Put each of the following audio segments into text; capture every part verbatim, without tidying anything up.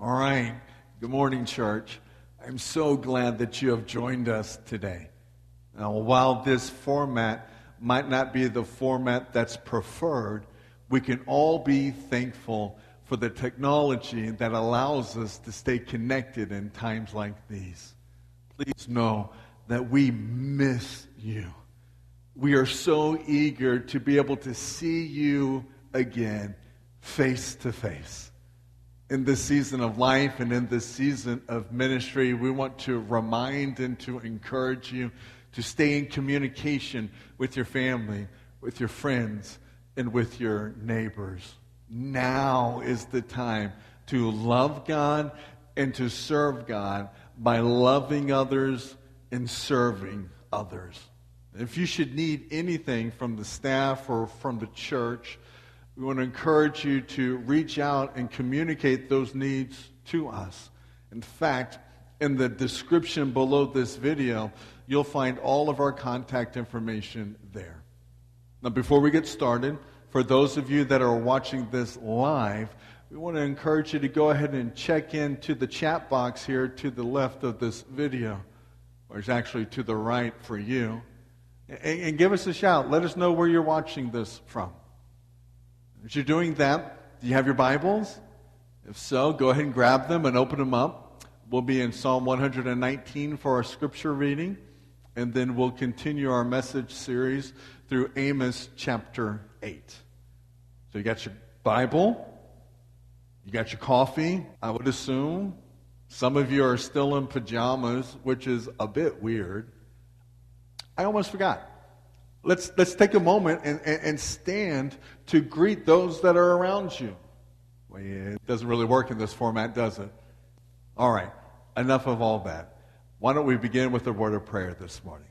All right. Good morning, church. I'm so glad that you have joined us today. Now, while this format might not be the format that's preferred, we can all be thankful for the technology that allows us to stay connected in times like these. Please know that we miss you. We are so eager to be able to see you again, face to face. In this season of life and in this season of ministry, we want to remind and to encourage you to stay in communication with your family, with your friends, and with your neighbors. Now is the time to love God and to serve God by loving others and serving others. If you should need anything from the staff or from the church, we want to encourage you to reach out and communicate those needs to us. In fact, in the description below this video, you'll find all of our contact information there. Now, before we get started, for those of you that are watching this live, we want to encourage you to go ahead and check into the chat box here to the left of this video, or it's actually to the right for you, and, and give us a shout. Let us know where you're watching this from. As you're doing that, do you have your Bibles? If so, go ahead and grab them and open them up. We'll be in Psalm one nineteen for our scripture reading, and then we'll continue our message series through Amos chapter eight. So you got your Bible, you got your coffee, I would assume. Some of you are still in pajamas, which is a bit weird. I almost forgot. Let's let's take a moment and, and, and stand to greet those that are around you. Well, yeah, it doesn't really work in this format, does it? All right, enough of all that. Why don't we begin with a word of prayer this morning?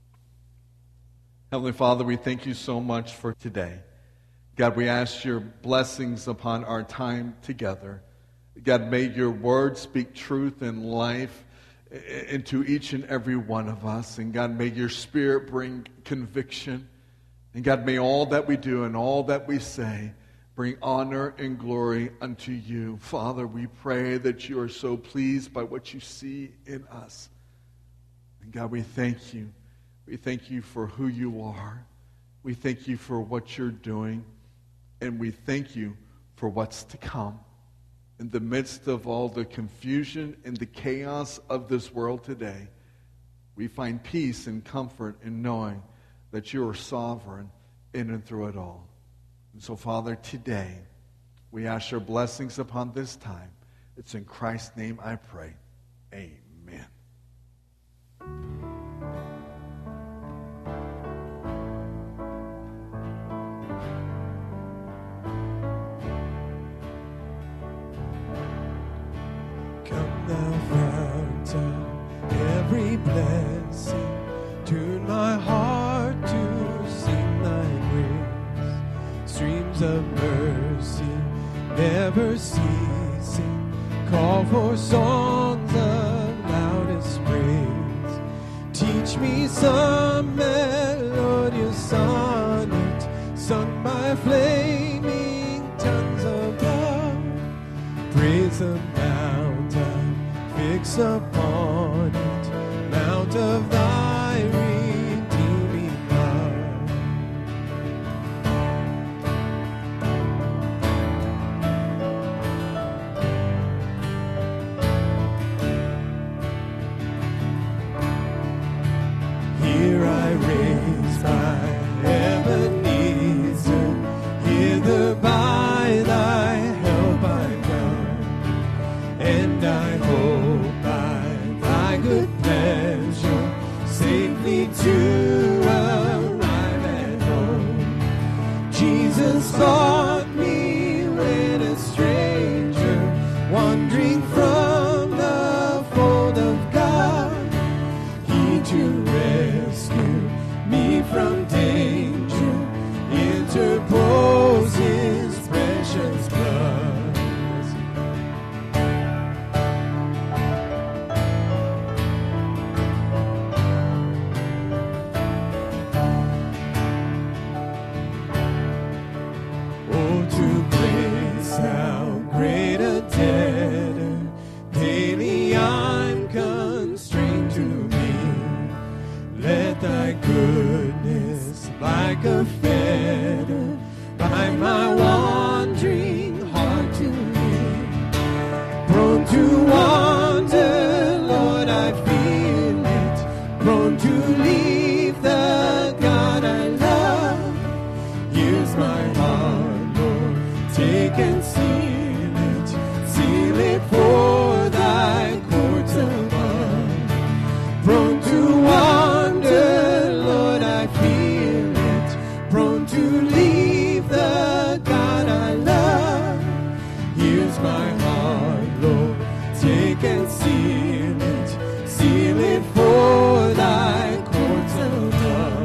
Heavenly Father, we thank you so much for today. God, we ask your blessings upon our time together. God, may your word speak truth and life into each and every one of us. And God, may your Spirit bring conviction. And God, may all that we do and all that we say bring honor and glory unto you. Father, we pray that you are so pleased by what you see in us. And God, we thank you. We thank you for who you are. We thank you for what you're doing. And we thank you for what's to come. In the midst of all the confusion and the chaos of this world today, we find peace and comfort in knowing that you are sovereign in and through it all. And so, Father, today, we ask your blessings upon this time. It's in Christ's name I pray. Amen. Every blessing, tune my heart to sing thy praise. Streams of mercy, never ceasing, call for songs of loudest praise. Teach me some melodious sonnet, sung by flaming tongues above. Praise the mountain, fix upon it, mount of thy redeeming love. Here I raise my Ebenezer, hither by thy help I come, and I hope by thy good pleasure safely to arrive at home. Jesus sought me when a stranger, wandering from the fold of God. He to rescue me from danger interpose his precious blood. like a feather by my wandering heart to live. Prone to wander, Lord, I feel it. Prone to leave the God I love. Here's my heart, Lord, take and seal it. Seal it for thy courts above. Prone to wander, Lord, I feel it. Prone to leave the God I love. Here's my heart, Lord, take and seal it. Seal it for thy courts above.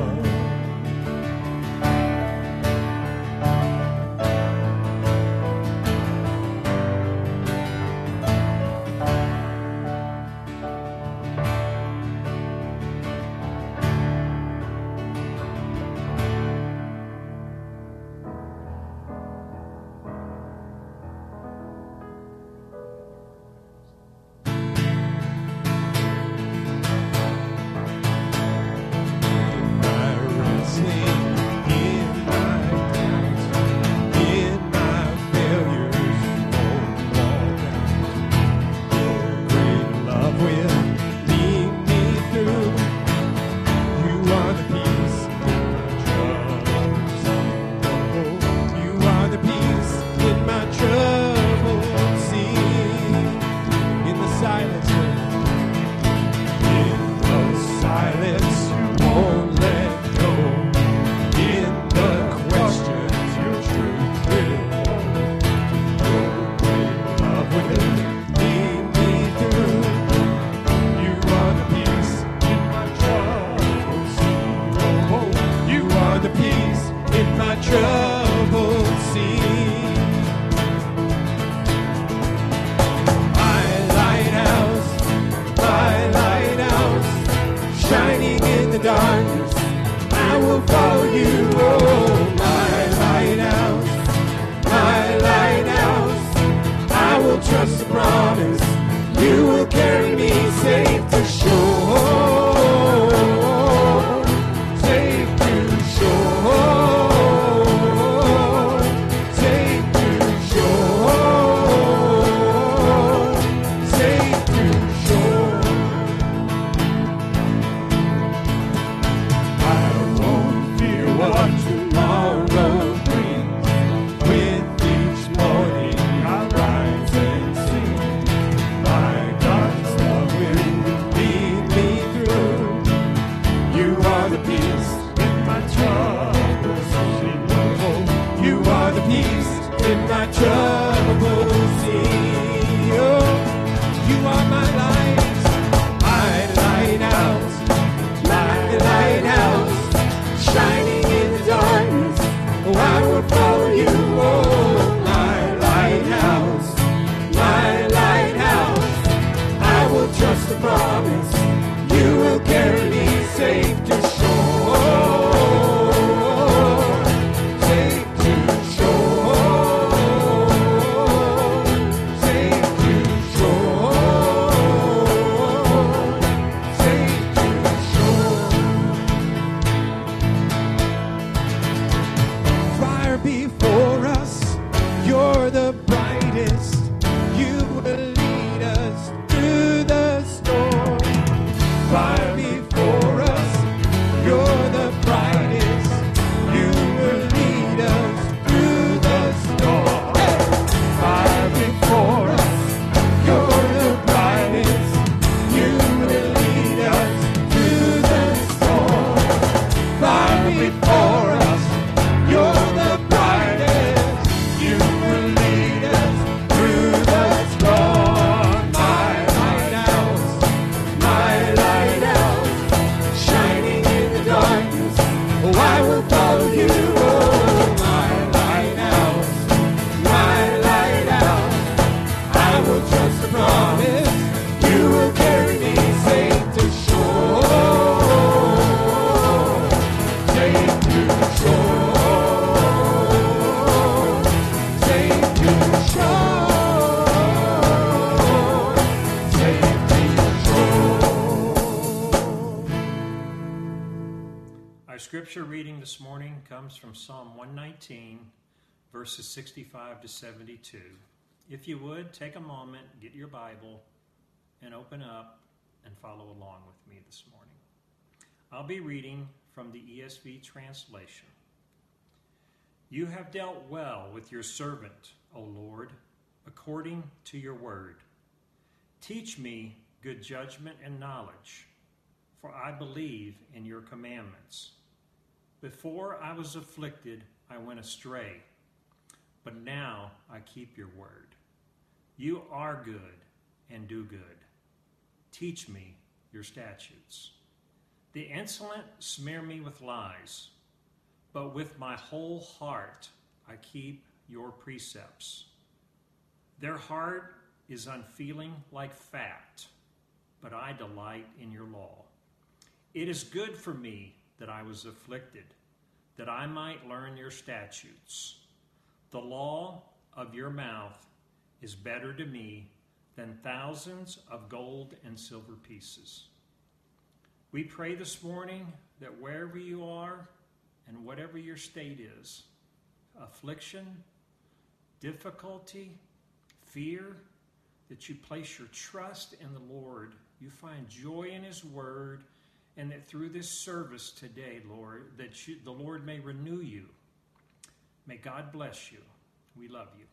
scripture reading this morning comes from Psalm one nineteen, verses sixty-five to seventy-two. If you would, take a moment, get your Bible, and open up and follow along with me this morning. I'll be reading from the E S V translation. You have dealt well with your servant, O Lord, according to your word. Teach me good judgment and knowledge, for I believe in your commandments. Before I was afflicted, I went astray, but now I keep your word. You are good and do good. Teach me your statutes. The insolent smear me with lies, but with my whole heart I keep your precepts. Their heart is unfeeling like fat, but I delight in your law. It is good for me that I was afflicted, that I might learn your statutes. The law of your mouth is better to me than thousands of gold and silver pieces. We pray this morning that wherever you are and whatever your state is, affliction, difficulty, fear, that you place your trust in the Lord, you find joy in his word, and that through this service today, Lord, that you, the Lord may renew you. May God bless you. We love you.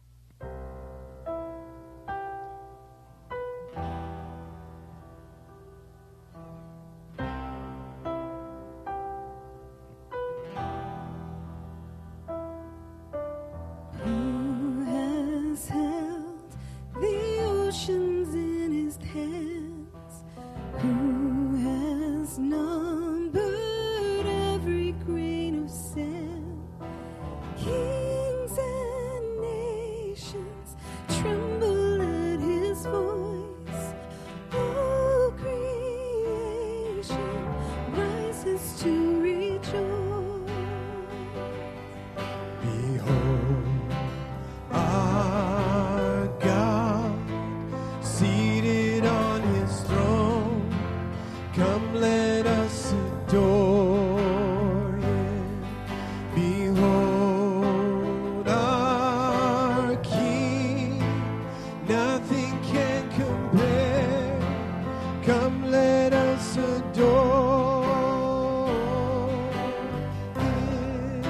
Who has held the oceans in his hands? Who has numbered every grain of sand? Kings and nations tremble at his voice. All creation rises to rejoice. Behold, our God, seated on his throne. Come, let us adore him. Behold, our King, nothing can compare. Come, let us adore him.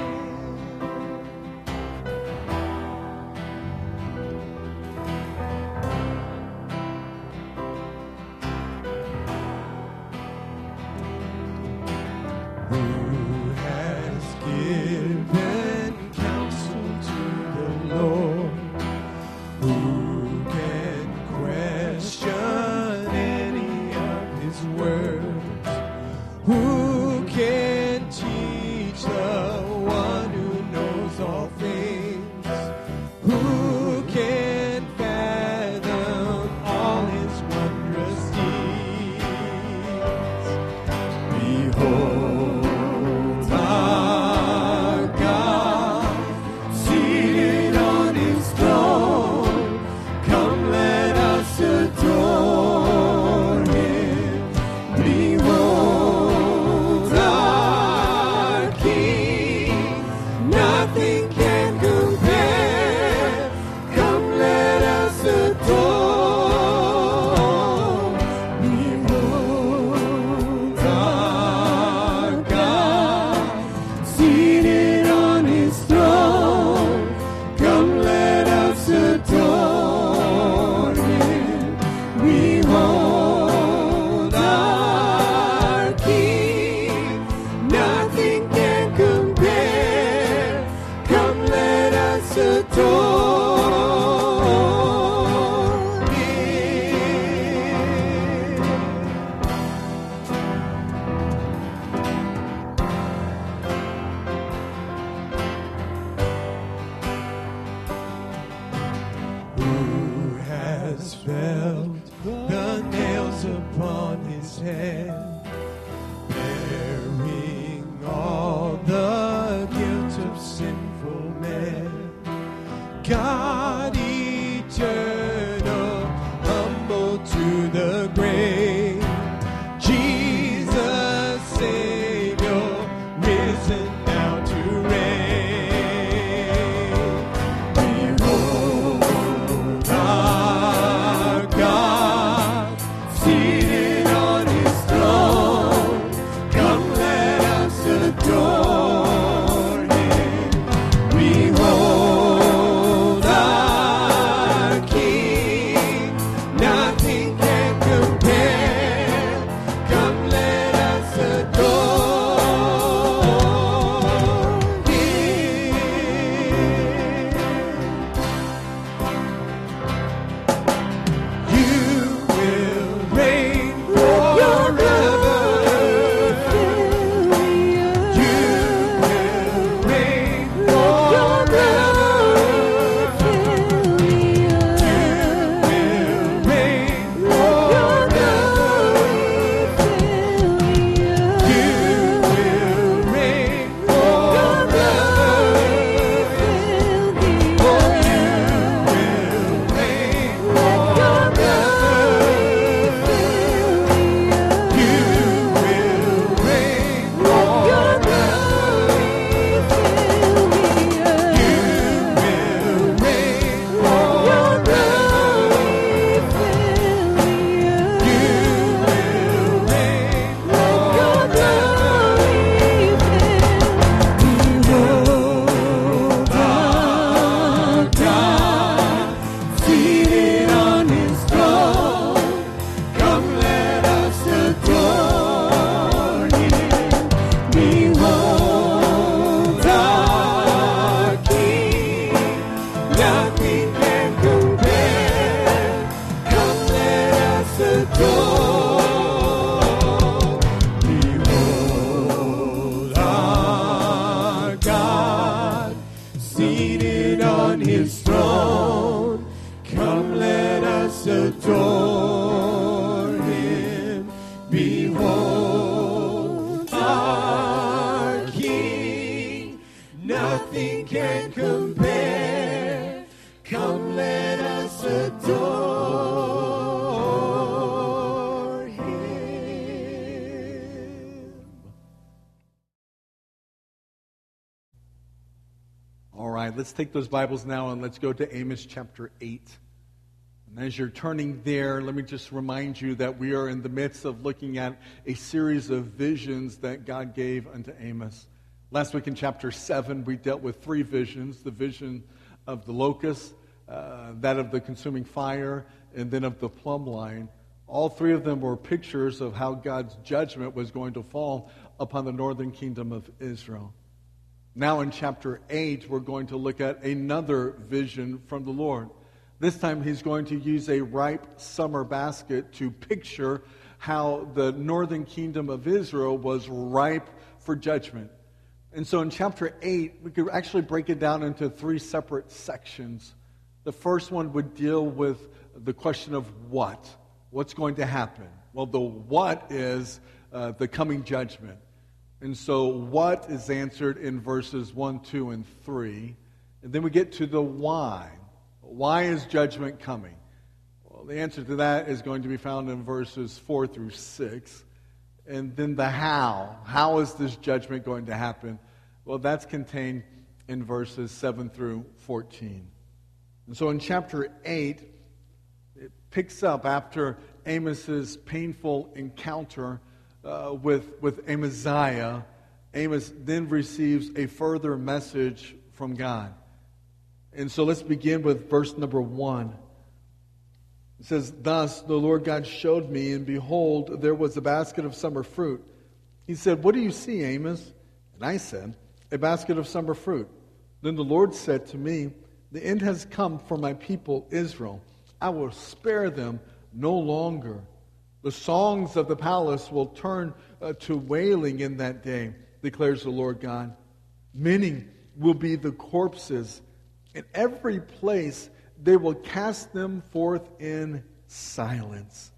Who has given counsel to the Lord? Who can question any of his words? Who can teach the one who knows all things? Who can fathom all his wondrous deeds? Behold, our God, seated on his throne. Come, let us adore him. Behold, our King, nothing can compare. Come, let us adore. Behold, our God, seated on his throne. Come, let us adore him. Behold, our King, nothing can compare. Come, let us adore him. Who has felt the nails upon his head, bearing all the guilt of sinful men? God eternal, humble to the grave, Jesus Savior, risen nothing can compare. Come, let us adore him. All right, let's take those Bibles now and let's go to Amos chapter eight. And as you're turning there, let me just remind you that we are in the midst of looking at a series of visions that God gave unto Amos. Last week in chapter seven, we dealt with three visions: the vision of the locust, uh, that of the consuming fire, and then of the plumb line. All three of them were pictures of how God's judgment was going to fall upon the northern kingdom of Israel. Now in chapter eight, we're going to look at another vision from the Lord. This time he's going to use a ripe summer basket to picture how the northern kingdom of Israel was ripe for judgment. And so in chapter eight, we could actually break it down into three separate sections. The first one would deal with the question of what? What's going to happen? Well, the what is uh, the coming judgment. And so what is answered in verses one, two, and three. And then we get to the why. Why is judgment coming? Well, the answer to that is going to be found in verses four through six. And then the how. How is this judgment going to happen? Well, that's contained in verses seven through fourteen. And so in chapter eight, it picks up after Amos's painful encounter uh, with, with Amaziah. Amos then receives a further message from God. And so let's begin with verse number one. It says, "Thus the Lord God showed me, and behold, there was a basket of summer fruit. He said, 'What do you see, Amos?' And I said, 'A basket of summer fruit.' Then the Lord said to me, 'The end has come for my people Israel. I will spare them no longer. The songs of the palace will turn uh, to wailing in that day, declares the Lord God. Many will be the corpses. In every place they will cast them forth in silence.'"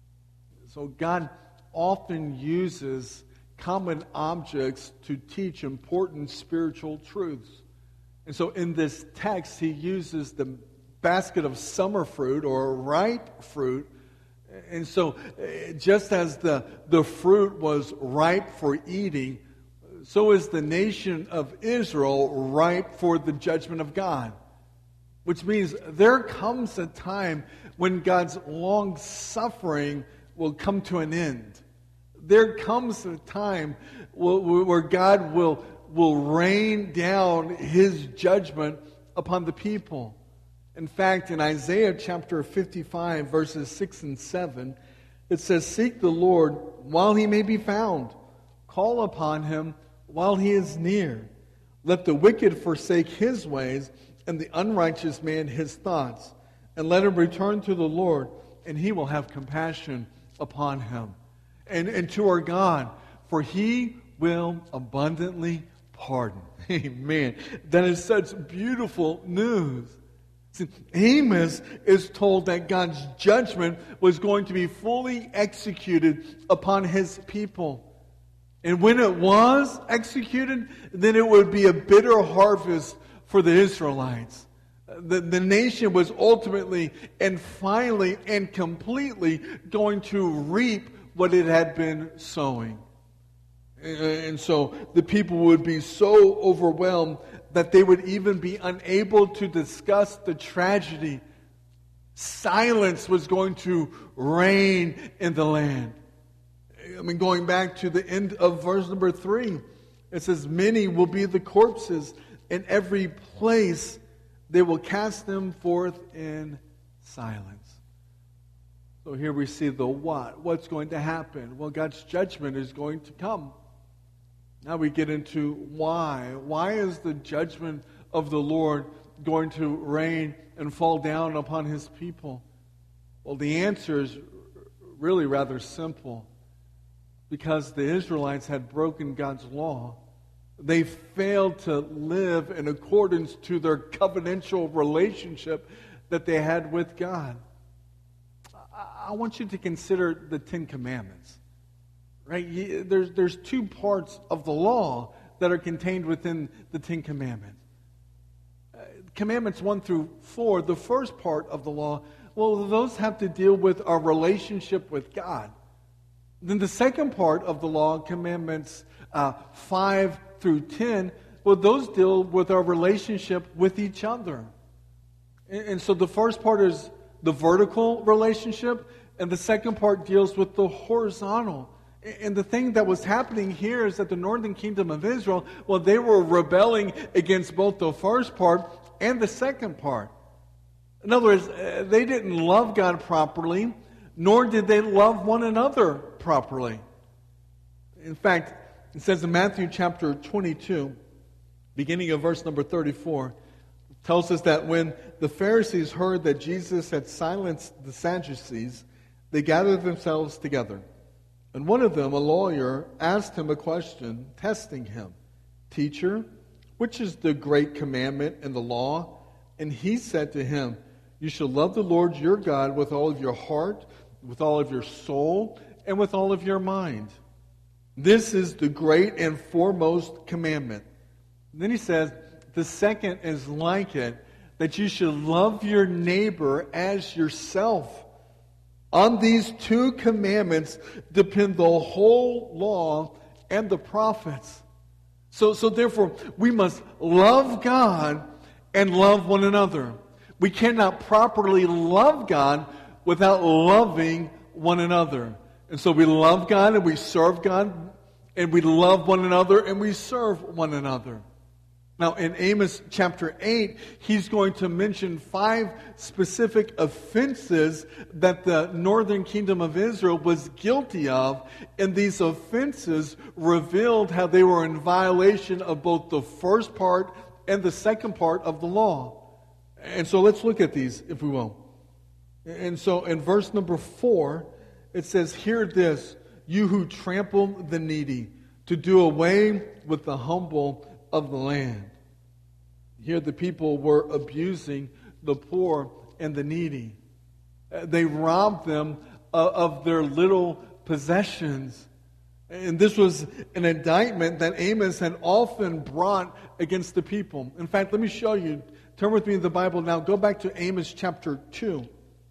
So God often uses common objects to teach important spiritual truths. And so in this text, he uses the basket of summer fruit or ripe fruit. And so just as the, the fruit was ripe for eating, so is the nation of Israel ripe for the judgment of God. Which means there comes a time when God's long suffering will come to an end. There comes a time where God will, will rain down his judgment upon the people. In fact, in Isaiah chapter fifty-five, verses six and seven, it says, "Seek the Lord while he may be found. Call upon him while he is near. Let the wicked forsake his ways, and the unrighteous man his thoughts. And let him return to the Lord, and he will have compassion upon him. And, and to our God, for he will abundantly pardon." Amen. That is such beautiful news. See, Amos is told that God's judgment was going to be fully executed upon his people. And when it was executed, then it would be a bitter harvest for the Israelites. The, the nation was ultimately and finally and completely going to reap what it had been sowing. And, and so the people would be so overwhelmed that they would even be unable to discuss the tragedy. Silence was going to reign in the land. I mean, going back to the end of verse number three, it says, "Many will be the corpses. In every place they will cast them forth in silence." So here we see the what. What's going to happen? Well, God's judgment is going to come. Now we get into why. Why is the judgment of the Lord going to rain and fall down upon his people? Well, the answer is really rather simple. Because the Israelites had broken God's law. They failed to live in accordance to their covenantal relationship that they had with God. I want you to consider the Ten Commandments. Right? There's, there's two parts of the law. that are contained within the Ten Commandments. Uh, commandments one through four, the first part of the law, well, those have to deal with our relationship with God. Then the second part of the law, commandments uh, five through ten, well, those deal with our relationship with each other. And, and so the first part is the vertical relationship, and the second part deals with the horizontal. And the thing that was happening here is that the northern kingdom of Israel, well, they were rebelling against both the first part and the second part. In other words, they didn't love God properly, nor did they love one another properly. In fact, it says in Matthew chapter twenty-two, beginning of verse number thirty-four, tells us that when the Pharisees heard that Jesus had silenced the Sadducees, they gathered themselves together. And one of them, a lawyer, asked him a question, testing him. Teacher, which is the great commandment in the law? And he said to him, you shall love the Lord your God with all of your heart, with all of your soul, and with all of your mind. This is the great and foremost commandment. And then he says, the second is like it, that you should love your neighbor as yourself. On these two commandments depend the whole law and the prophets. So, so therefore, we must love God and love one another. We cannot properly love God without loving one another. And so we love God and we serve God, and we love one another and we serve one another. Now, in Amos chapter eight, he's going to mention five specific offenses that the northern kingdom of Israel was guilty of, and these offenses revealed how they were in violation of both the first part and the second part of the law. And so let's look at these, if we will. And so in verse number four, it says, hear this, you who trample the needy, to do away with the humble of the land. Here the people were abusing the poor and the needy. They robbed them of their little possessions. And this was an indictment that Amos had often brought against the people. In fact, let me show you. Turn with me in the Bible now. Go back to Amos chapter two.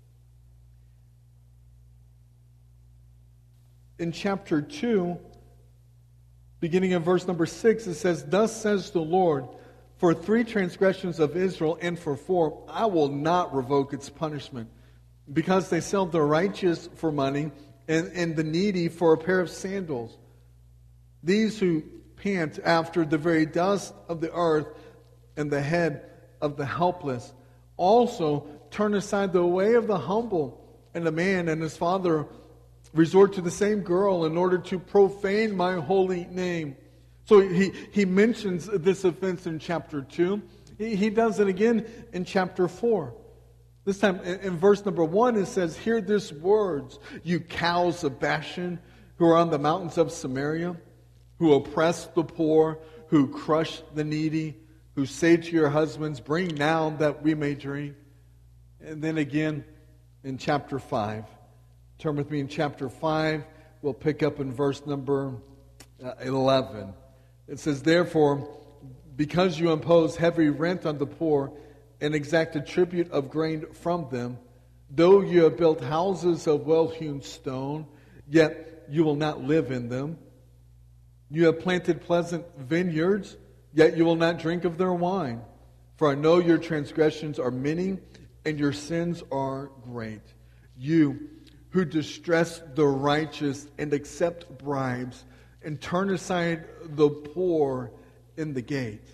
In chapter two, beginning in verse number six, it says, thus says the Lord, for three transgressions of Israel and for four, I will not revoke its punishment, because they sell the righteous for money and, and the needy for a pair of sandals. These who pant after the very dust of the earth and the head of the helpless also turn aside the way of the humble, and a man and his father resort to the same girl in order to profane my holy name. So he, he mentions this offense in chapter two. He, he does it again in chapter four. This time in, in verse number one it says, hear this words, you cows of Bashan, who are on the mountains of Samaria, who oppress the poor, who crush the needy, who say to your husbands, bring now that we may drink. And then again in chapter five. Turn with me in chapter five. We'll pick up in verse number uh, eleven. It says, therefore, because you impose heavy rent on the poor and exact a tribute of grain from them, though you have built houses of well-hewn stone, yet you will not live in them. You have planted pleasant vineyards, yet you will not drink of their wine. For I know your transgressions are many, and your sins are great. You who distress the righteous and accept bribes, and turn aside the poor in the gate.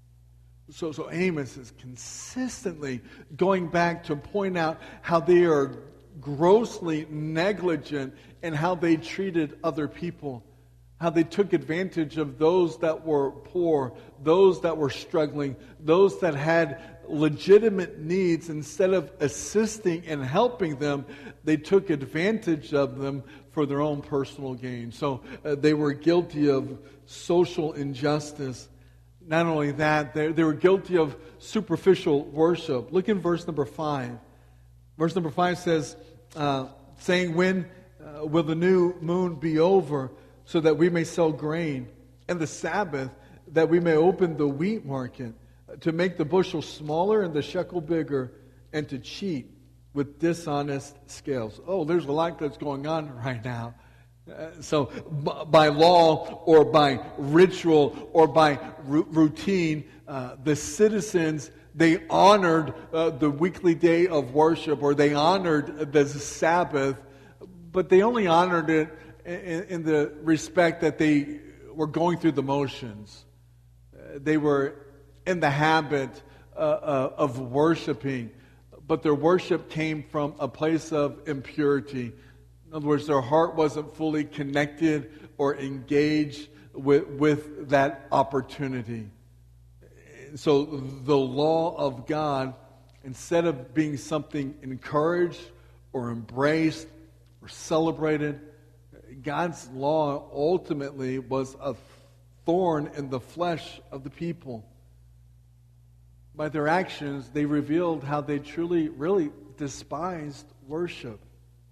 So, so Amos is consistently going back to point out how they are grossly negligent in how they treated other people. How they took advantage of those that were poor, those that were struggling, those that had legitimate needs. Instead of assisting and helping them, they took advantage of them for their own personal gain. So uh, they were guilty of social injustice. Not only that, they, they were guilty of superficial worship. Look in verse number five. Verse number five says, uh, saying, when uh, will the new moon be over, so that we may sell grain, and the Sabbath, that we may open the wheat market, to make the bushel smaller and the shekel bigger, and to cheat with dishonest scales. Oh, there's a lot that's going on right now. Uh, so b- by law or by ritual or by r- routine, uh, the citizens, they honored uh, the weekly day of worship, or they honored the Sabbath, but they only honored it in, in the respect that they were going through the motions. Uh, they were in the habit uh, uh, of worshiping, but their worship came from a place of impurity. In other words, their heart wasn't fully connected or engaged with, with that opportunity. So the law of God, instead of being something encouraged or embraced or celebrated, God's law ultimately was a thorn in the flesh of the people. By their actions, they revealed how they truly, really despised worship.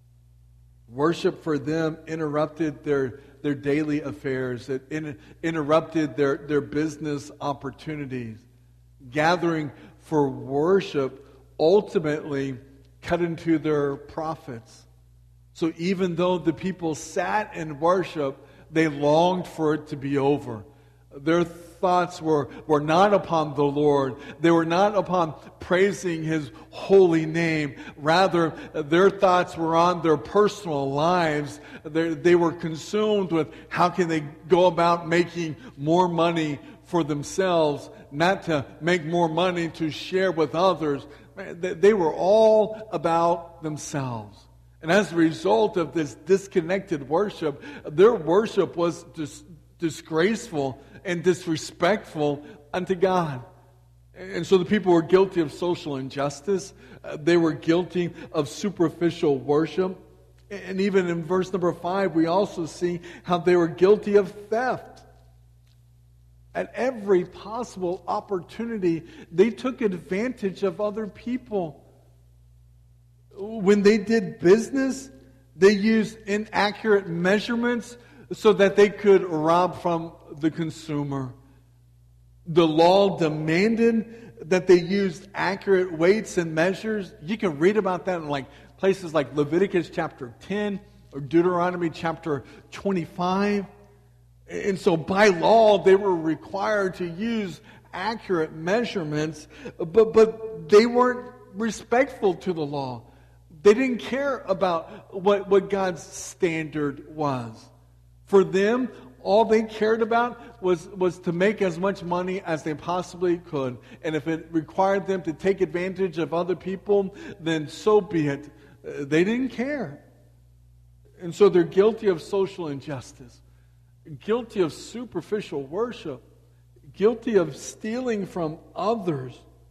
Worship for them interrupted their, their daily affairs. It in, interrupted their, their business opportunities. Gathering for worship ultimately cut into their profits. So even though the people sat in worship, they longed for it to be over. Their thoughts were, were not upon the Lord. They were not upon praising His holy name. Rather, their thoughts were on their personal lives. They, they were consumed with how can they go about making more money for themselves, not to make more money to share with others. They were all about themselves. And as a result of this disconnected worship, their worship was dis- disgraceful and disrespectful unto God. And so the people were guilty of social injustice. Uh, they were guilty of superficial worship. And even in verse number five, we also see how they were guilty of theft. At every possible opportunity, they took advantage of other people. When they did business, they used inaccurate measurements so that they could rob from the consumer. The law demanded that they used accurate weights and measures. You can read about that in like places like Leviticus chapter ten or Deuteronomy chapter twenty-five. And so by law, they were required to use accurate measurements, but, but they weren't respectful to the law. They didn't care about what, what God's standard was. For them, all they cared about was, was to make as much money as they possibly could. And if it required them to take advantage of other people, then so be it. They didn't care. And so they're guilty of social injustice, guilty of superficial worship, guilty of stealing from others.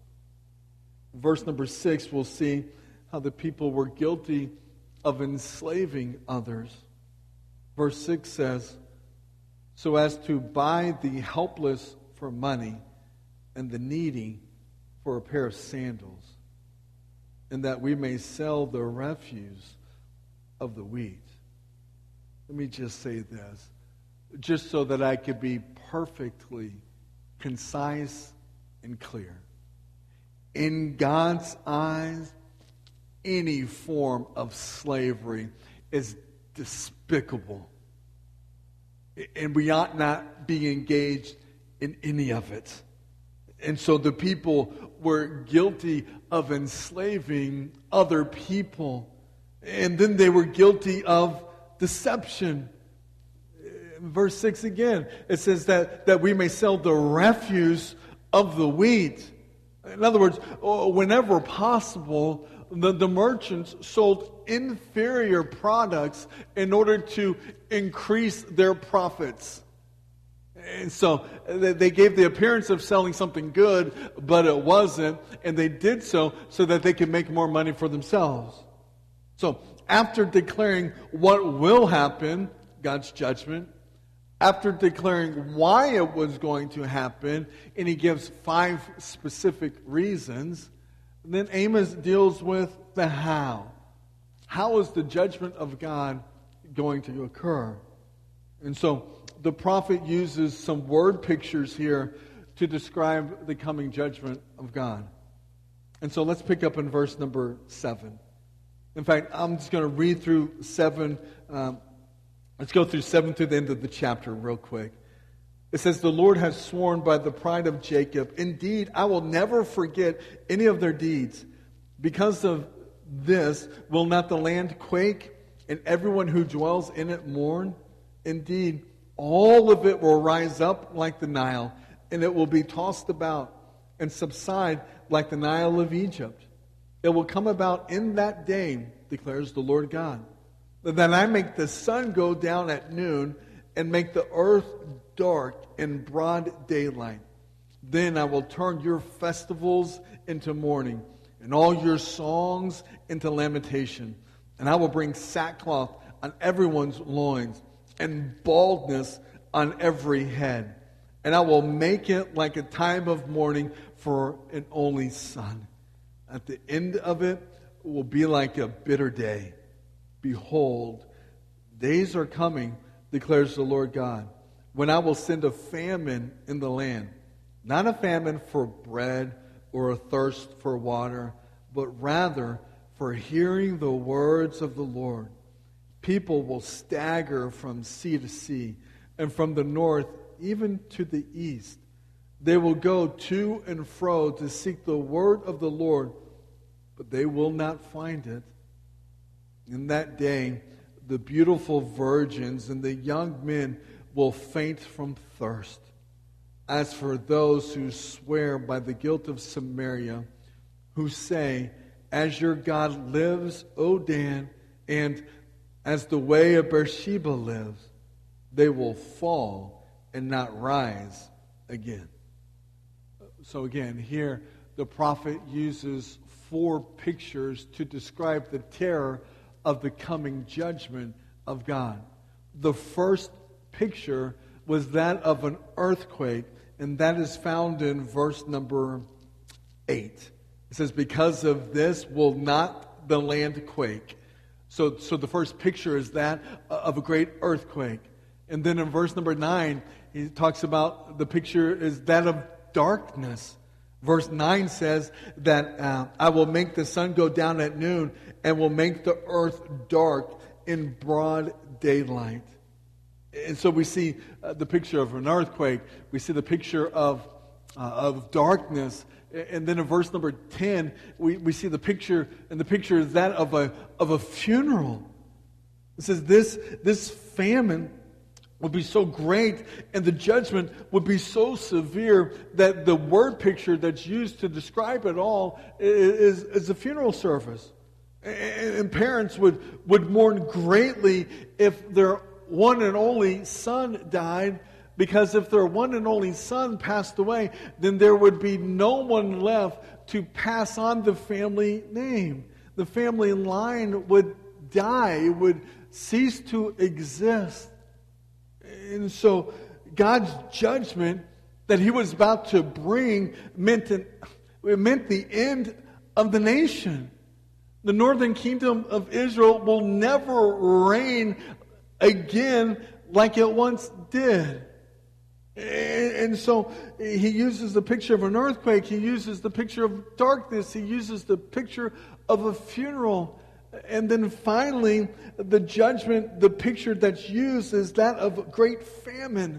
Verse number six, we'll see how the people were guilty of enslaving others. Verse six says, so as to buy the helpless for money and the needy for a pair of sandals, and that we may sell the refuse of the wheat. Let me just say this, just so that I could be perfectly concise and clear. In God's eyes, any form of slavery is despicable. And we ought not be engaged in any of it. And so the people were guilty of enslaving other people. And then they were guilty of deception. Verse six again, it says that, that we may sell the refuse of the wheat. In other words, whenever possible, the, the merchants sold inferior products in order to increase their profits. And so they gave the appearance of selling something good, but it wasn't. And they did so so that they could make more money for themselves. So after declaring what will happen, God's judgment, after declaring why it was going to happen, and he gives five specific reasons, then Amos deals with the how. How is the judgment of God going to occur? And so the prophet uses some word pictures here to describe the coming judgment of God. And so let's pick up in verse number seven. In fact, I'm just going to read through seven. Um, let's go through seven to the end of the chapter real quick. It says, the Lord has sworn by the pride of Jacob, indeed, I will never forget any of their deeds. Because of this, will not the land quake, and everyone who dwells in it mourn? Indeed, all of it will rise up like the Nile, and it will be tossed about and subside like the Nile of Egypt. It will come about in that day, declares the Lord God, that I make the sun go down at noon and make the earth dark in broad daylight. Then I will turn your festivals into mourning and all your songs into lamentation. And I will bring sackcloth on everyone's loins and baldness on every head. And I will make it like a time of mourning for an only son. At the end of it, it will be like a bitter day. Behold, days are coming, declares the Lord God, when I will send a famine in the land. Not a famine for bread or a thirst for water, but rather for hearing the words of the Lord. People will stagger from sea to sea, and from the north even to the east. They will go to and fro to seek the word of the Lord, but they will not find it. In that day, the beautiful virgins and the young men will faint from thirst. As for those who swear by the guilt of Samaria, who say, as your God lives, O Dan, and as the way of Beersheba lives, they will fall and not rise again. So again, here the prophet uses four pictures to describe the terror of the coming judgment of God. The first picture was that of an earthquake, and that is found in verse number eight. It says, because of this will not the land quake. So, so the first picture is that of a great earthquake. And then in verse number nine, he talks about the picture is that of darkness. Verse nine says that uh, I will make the sun go down at noon and will make the earth dark in broad daylight. And so we see uh, the picture of an earthquake. We see the picture of uh, of darkness. And then in verse number ten, we, we see the picture, and the picture is that of a of a funeral. It says this this famine would be so great, and the judgment would be so severe that the word picture that's used to describe it all is, is a funeral service. And parents would, would mourn greatly if their one and only son died, because if their one and only son passed away, then there would be no one left to pass on the family name. The family line would die, it would cease to exist. And so God's judgment that he was about to bring meant, an, it meant the end of the nation. The northern kingdom of Israel will never reign again like it once did. And so he uses the picture of an earthquake. He uses the picture of darkness. He uses the picture of a funeral. And then finally, the judgment, the picture that's used is that of great famine.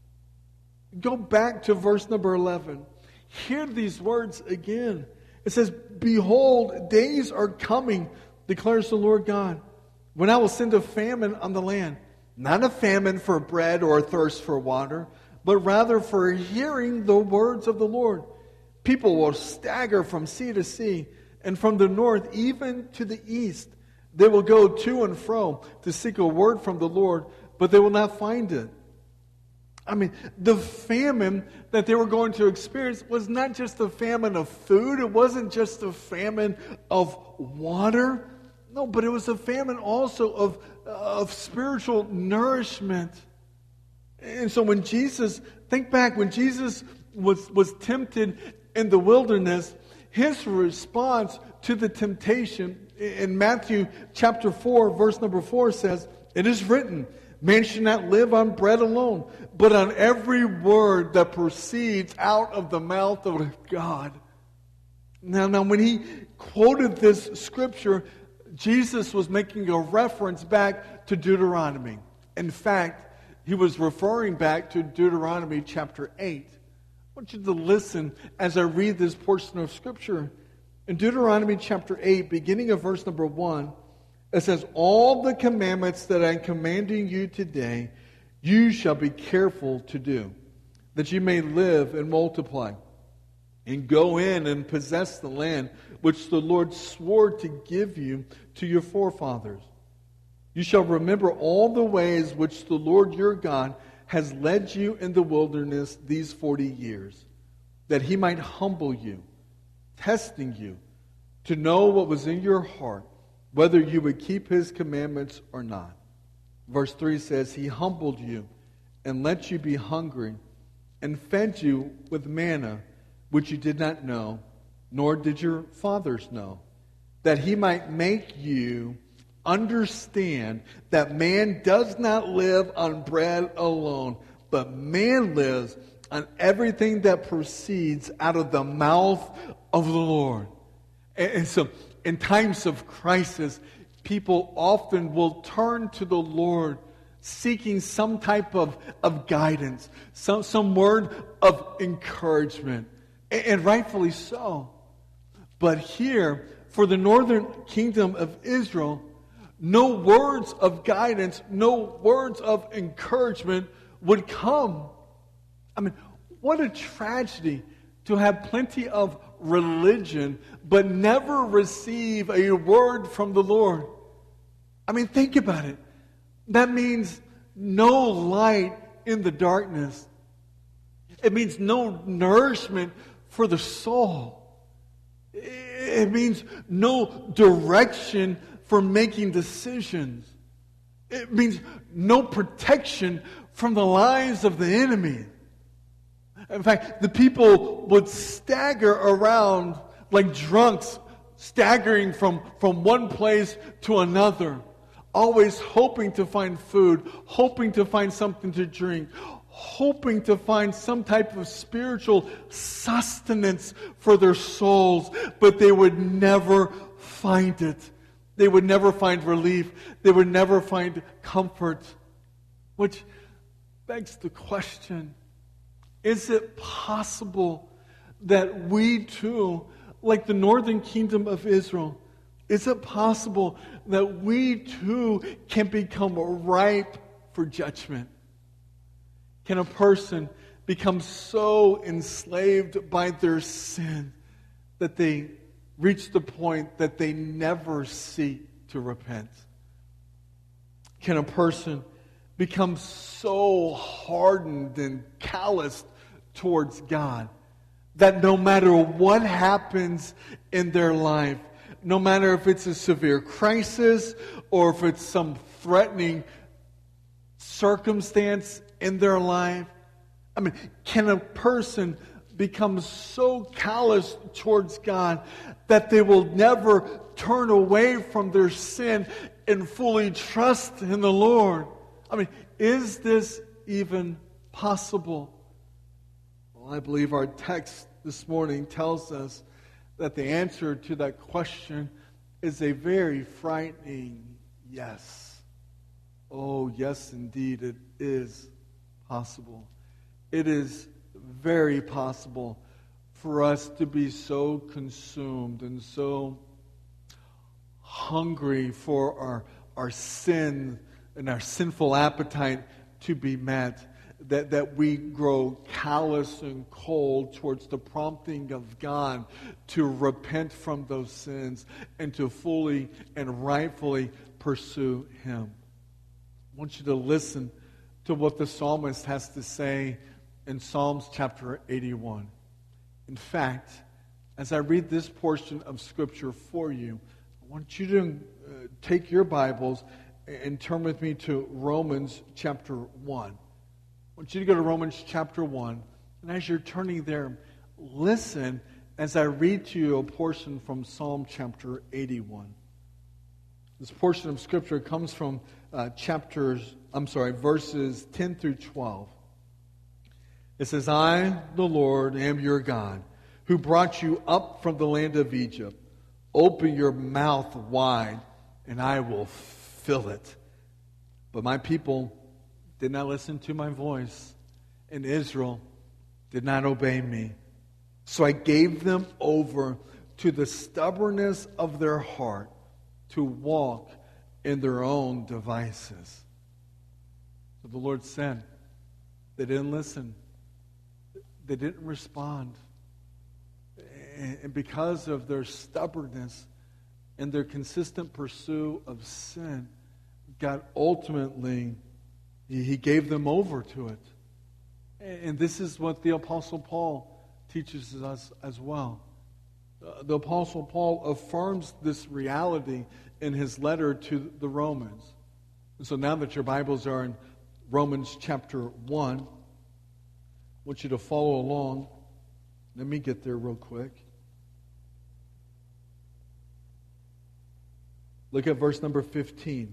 Go back to verse number eleven. Hear these words again. It says, behold, days are coming, declares the Lord God, when I will send a famine on the land. Not a famine for bread or a thirst for water, but rather for hearing the words of the Lord. People will stagger from sea to sea, and from the north even to the east. They will go to and fro to seek a word from the Lord, but they will not find it. I mean, the famine that they were going to experience was not just a famine of food. It wasn't just a famine of water. No, but it was a famine also of, of spiritual nourishment. And so when Jesus, think back, when Jesus was, was tempted in the wilderness, his response to the temptation in Matthew chapter four, verse number four says, it is written, Man should not live on bread alone, but on every word that proceeds out of the mouth of God. Now, now when he quoted this scripture, Jesus was making a reference back to Deuteronomy. In fact, he was referring back to Deuteronomy chapter eight. I want you to listen as I read this portion of Scripture. In Deuteronomy chapter eight, beginning of verse number one, it says, all the commandments that I'm commanding you today, you shall be careful to do, that you may live and multiply, and go in and possess the land which the Lord swore to give you to your forefathers. You shall remember all the ways which the Lord your God has led you in the wilderness these forty years, that he might humble you, testing you, to know what was in your heart, whether you would keep his commandments or not. Verse three says, he humbled you and let you be hungry, and fed you with manna, which you did not know, nor did your fathers know, that he might make you understand that man does not live on bread alone, but man lives on everything that proceeds out of the mouth of the Lord. And, and so, in times of crisis, people often will turn to the Lord seeking some type of, of guidance, some, some word of encouragement, and, and rightfully so. But here, for the northern kingdom of Israel, no words of guidance, no words of encouragement would come. I mean, what a tragedy to have plenty of religion but never receive a word from the Lord. I mean, think about it. That means no light in the darkness. It means no nourishment for the soul. It means no direction for making decisions. It means no protection from the lies of the enemy. In fact, the people would stagger around like drunks, staggering from, from one place to another, always hoping to find food, hoping to find something to drink, hoping to find some type of spiritual sustenance for their souls, but they would never find it. They would never find relief. They would never find comfort. Which begs the question, is it possible that we too, like the northern kingdom of Israel, is it possible that we too can become ripe for judgment? Can a person become so enslaved by their sin that they reach the point that they never seek to repent? Can a person become so hardened and calloused towards God that no matter what happens in their life, no matter if it's a severe crisis or if it's some threatening circumstance in their life, I mean, can a person become so callous towards God that they will never turn away from their sin and fully trust in the Lord? I mean, is this even possible? Well, I believe our text this morning tells us that the answer to that question is a very frightening yes. Oh, yes, indeed, it is possible. It is very possible for us to be so consumed and so hungry for our, our sin and our sinful appetite to be met, that, that we grow callous and cold towards the prompting of God to repent from those sins and to fully and rightfully pursue Him. I want you to listen to what the psalmist has to say in Psalms chapter eighty-one. In fact, as I read this portion of Scripture for you, I want you to uh, take your Bibles and turn with me to Romans chapter one. I want you to go to Romans chapter one. And as you're turning there, listen as I read to you a portion from Psalm chapter eighty-one. This portion of Scripture comes from uh, chapters I'm sorry, verses ten through twelve. It says, I, the Lord, am your God, who brought you up from the land of Egypt. Open your mouth wide, and I will fill it. But my people did not listen to my voice, and Israel did not obey me. So I gave them over to the stubbornness of their heart to walk in their own devices. So the Lord said, they didn't listen. They didn't respond. And because of their stubbornness and their consistent pursuit of sin, God ultimately, He gave them over to it. And this is what the Apostle Paul teaches us as well. The Apostle Paul affirms this reality in his letter to the Romans. And so now that your Bibles are in Romans chapter one, I want you to follow along. Let me get there real quick. Look at verse number fifteen.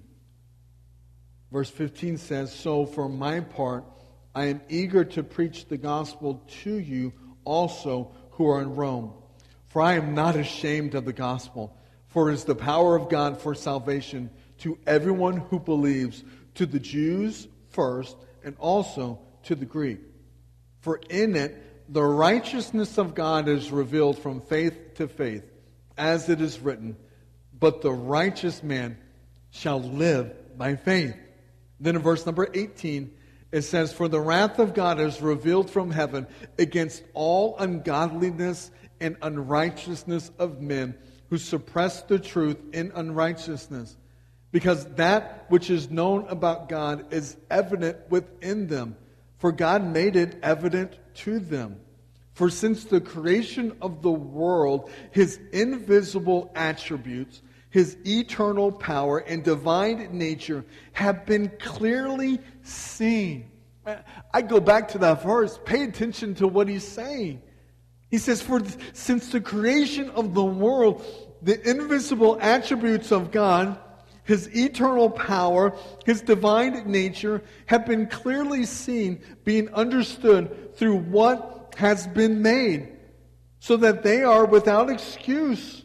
Verse fifteen says, so for my part, I am eager to preach the gospel to you also who are in Rome. For I am not ashamed of the gospel, for it is the power of God for salvation to everyone who believes, to the Jews first, and also to the Greek. For in it the righteousness of God is revealed from faith to faith, as it is written, but the righteous man shall live by faith. Then in verse number eighteen, it says, for the wrath of God is revealed from heaven against all ungodliness and unrighteousness of men who suppress the truth in unrighteousness. Because that which is known about God is evident within them, for God made it evident to them. For since the creation of the world, His invisible attributes, His eternal power and divine nature have been clearly seen. I go back to that verse. Pay attention to what he's saying. He says, for since the creation of the world, the invisible attributes of God, His eternal power, His divine nature have been clearly seen, being understood through what has been made, so that they are without excuse.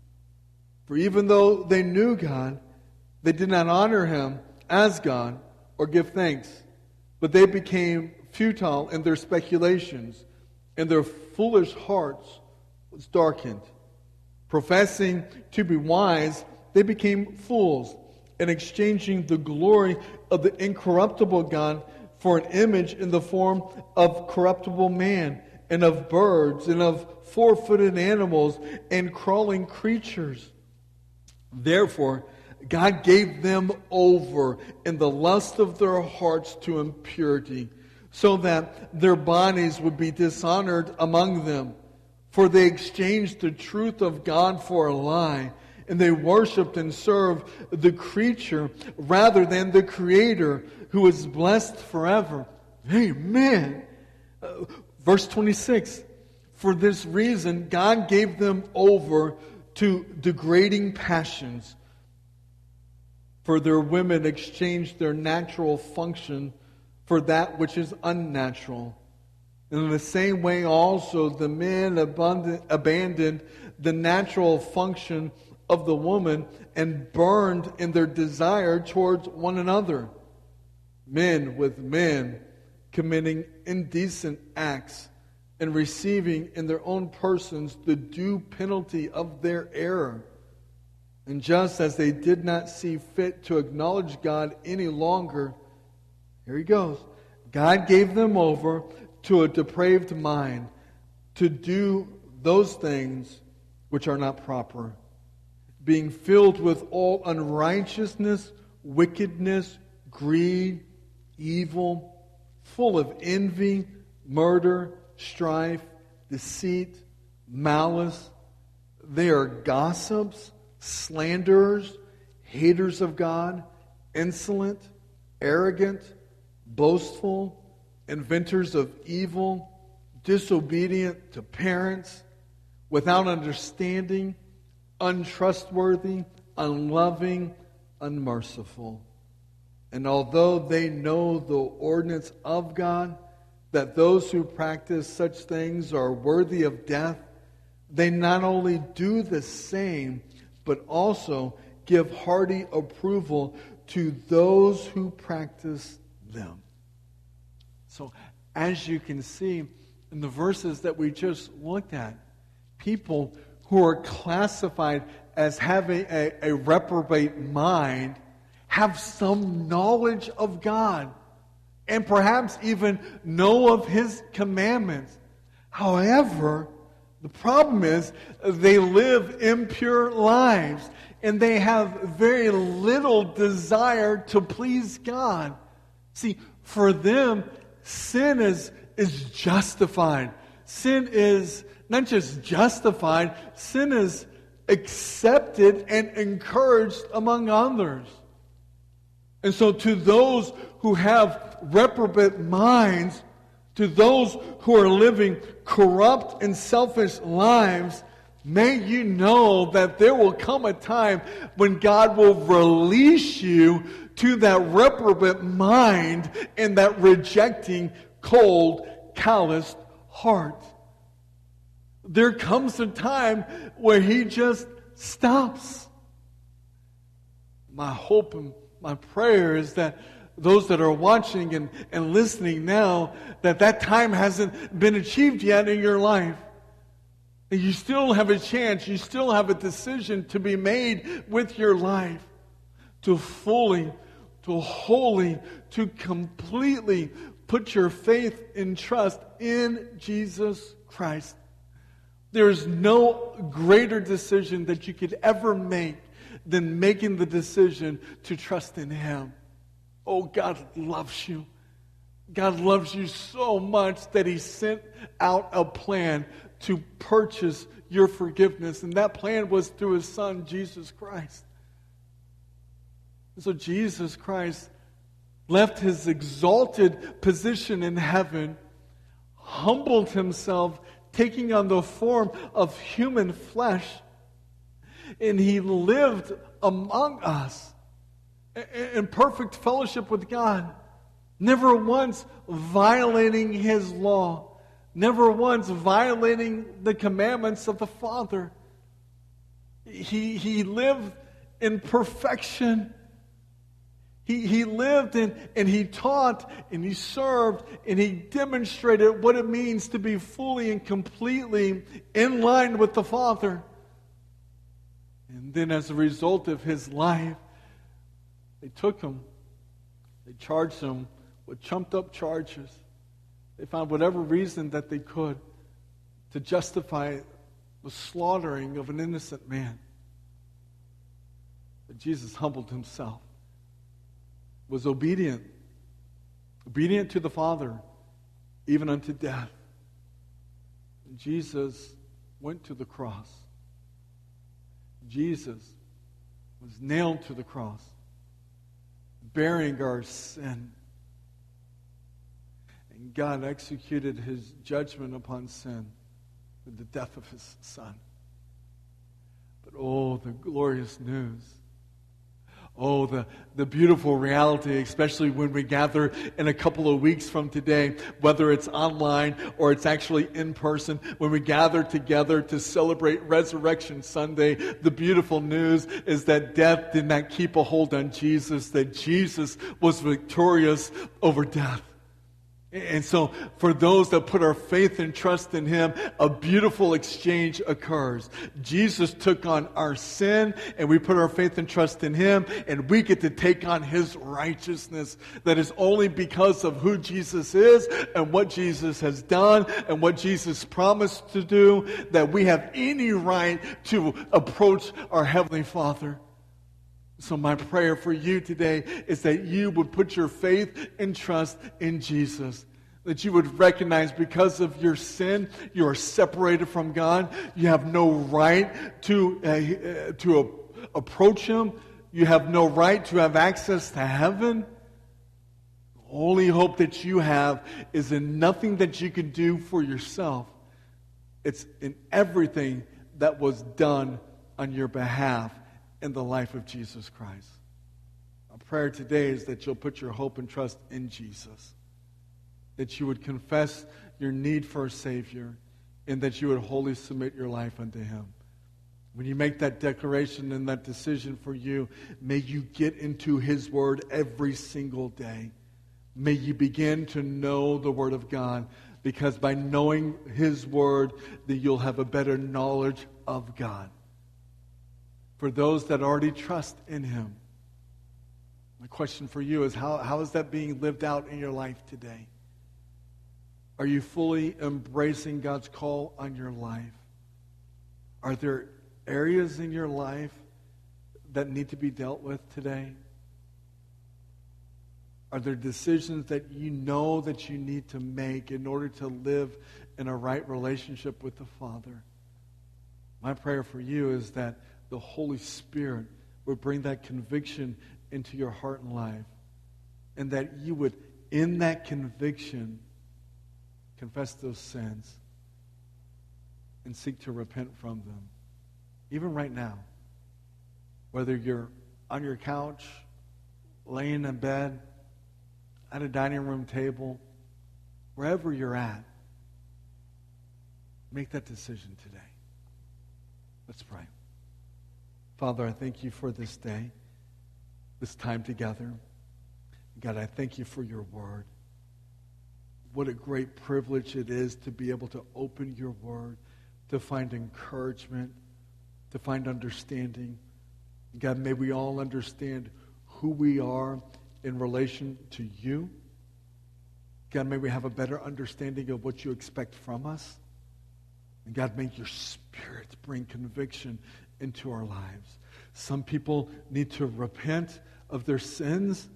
For even though they knew God, they did not honor Him as God or give thanks, but they became futile in their speculations, and their foolish hearts was darkened. Professing to be wise, they became fools, and exchanging the glory of the incorruptible God for an image in the form of corruptible man, and of birds, and of four-footed animals, and crawling creatures. Therefore, God gave them over in the lust of their hearts to impurity, so that their bodies would be dishonored among them. For they exchanged the truth of God for a lie, and they worshipped and served the creature rather than the Creator, who is blessed forever. Amen. Uh, verse twenty-six. For this reason, God gave them over to degrading passions. For their women exchanged their natural function for that which is unnatural. And in the same way also the men abundant, abandoned the natural function of the woman and burned in their desire towards one another. Men with men committing indecent acts and receiving in their own persons the due penalty of their error. And just as they did not see fit to acknowledge God any longer, here he goes, God gave them over to a depraved mind to do those things which are not proper, being filled with all unrighteousness, wickedness, greed, evil, full of envy, murder, strife, deceit, malice. They are gossips, slanderers, haters of God, insolent, arrogant, boastful, inventors of evil, disobedient to parents, without understanding, untrustworthy, unloving, unmerciful. And although they know the ordinance of God, that those who practice such things are worthy of death, they not only do the same, but also give hearty approval to those who practice them. So, as you can see in the verses that we just looked at, people who are classified as having a, a reprobate mind have some knowledge of God and perhaps even know of His commandments. However, the problem is they live impure lives and they have very little desire to please God. See, for them, sin is, is justified. Sin is not just justified, sin is accepted and encouraged among others. And so to those who have reprobate minds, to those who are living corrupt and selfish lives, may you know that there will come a time when God will release you to that reprobate mind and that rejecting, cold, calloused heart. There comes a time where He just stops. My hope and my prayer is that those that are watching and, and listening now, that that time hasn't been achieved yet in your life. And you still have a chance, you still have a decision to be made with your life to fully, to wholly, to completely put your faith and trust in Jesus Christ. There is no greater decision that you could ever make than making the decision to trust in Him. Oh, God loves you. God loves you so much that He sent out a plan to purchase your forgiveness. And that plan was through His Son, Jesus Christ. And so Jesus Christ left His exalted position in heaven, humbled Himself, taking on the form of human flesh, and He lived among us in perfect fellowship with God, never once violating His law, never once violating the commandments of the Father. He, he lived in perfection. He, he lived and, and He taught and He served and He demonstrated what it means to be fully and completely in line with the Father. And then as a result of His life, they took Him, they charged Him with trumped up charges. They found whatever reason that they could to justify the slaughtering of an innocent man. But Jesus humbled Himself, was obedient, obedient to the Father, even unto death. And Jesus went to the cross. Jesus was nailed to the cross, bearing our sin. And God executed His judgment upon sin with the death of His Son. But oh, the glorious news. Oh, the, the beautiful reality, especially when we gather in a couple of weeks from today, whether it's online or it's actually in person, when we gather together to celebrate Resurrection Sunday, the beautiful news is that death did not keep a hold on Jesus, that Jesus was victorious over death. And so for those that put our faith and trust in Him, a beautiful exchange occurs. Jesus took on our sin, and we put our faith and trust in Him, and we get to take on His righteousness that is only because of who Jesus is and what Jesus has done and what Jesus promised to do, that we have any right to approach our Heavenly Father. So my prayer for you today is that you would put your faith and trust in Jesus. That you would recognize because of your sin, you are separated from God. You have no right to, uh, to uh, approach Him. You have no right to have access to heaven. The only hope that you have is in nothing that you can do for yourself. It's in everything that was done on your behalf in the life of Jesus Christ. Our prayer today is that you'll put your hope and trust in Jesus, that you would confess your need for a Savior, and that you would wholly submit your life unto Him. When you make that declaration and that decision for you, may you get into His Word every single day. May you begin to know the Word of God, because by knowing His Word, that you'll have a better knowledge of God. For those that already trust in Him, my question for you is, how, how is that being lived out in your life today? Are you fully embracing God's call on your life? Are there areas in your life that need to be dealt with today? Are there decisions that you know that you need to make in order to live in a right relationship with the Father? My prayer for you is that the Holy Spirit would bring that conviction into your heart and life, and that you would, in that conviction, confess those sins and seek to repent from them. Even right now, whether you're on your couch, laying in bed, at a dining room table, wherever you're at, make that decision today. Let's pray. Father, I thank you for this day, this time together. God, I thank you for your word. What a great privilege it is to be able to open your word, to find encouragement, to find understanding. God, may we all understand who we are in relation to you. God, may we have a better understanding of what you expect from us. And God, may your Spirit bring conviction into our lives. Some people need to repent of their sins.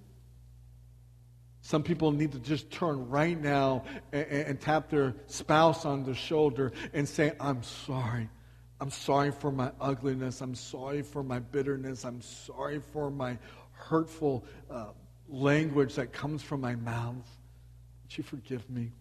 Some people need to just turn right now and, and tap their spouse on the shoulder and say, I'm sorry. I'm sorry for my ugliness. I'm sorry for my bitterness. I'm sorry for my hurtful uh, language that comes from my mouth. Would you forgive me?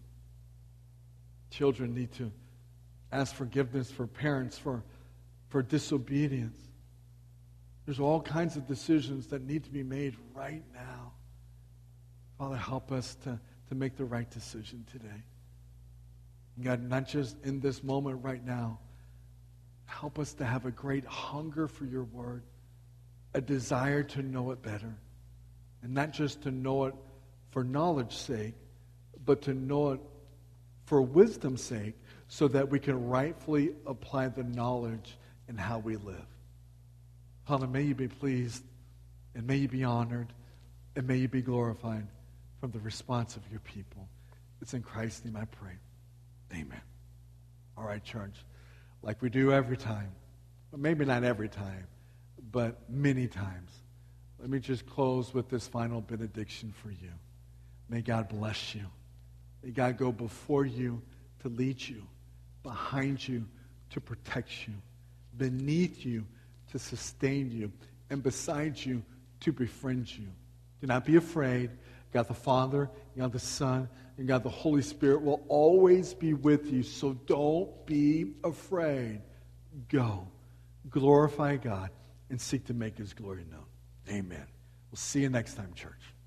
Children need to ask forgiveness for parents for, for disobedience. There's all kinds of decisions that need to be made right now. Father, help us to, to make the right decision today. God, not just in this moment right now, help us to have a great hunger for your word, a desire to know it better, and not just to know it for knowledge's sake, but to know it for wisdom's sake, so that we can rightfully apply the knowledge in how we live. Father, may you be pleased, and may you be honored, and may you be glorified from the response of your people. It's in Christ's name I pray. Amen. All right, church. Like we do every time, but maybe not every time, but many times, let me just close with this final benediction for you. May God bless you. May God go before you to lead you, behind you to protect you, beneath you to sustain you, and beside you to befriend you. Do not be afraid. God the Father, God the Son, and God the Holy Spirit will always be with you, so don't be afraid. Go. Glorify God and seek to make his glory known. Amen. We'll see you next time, church.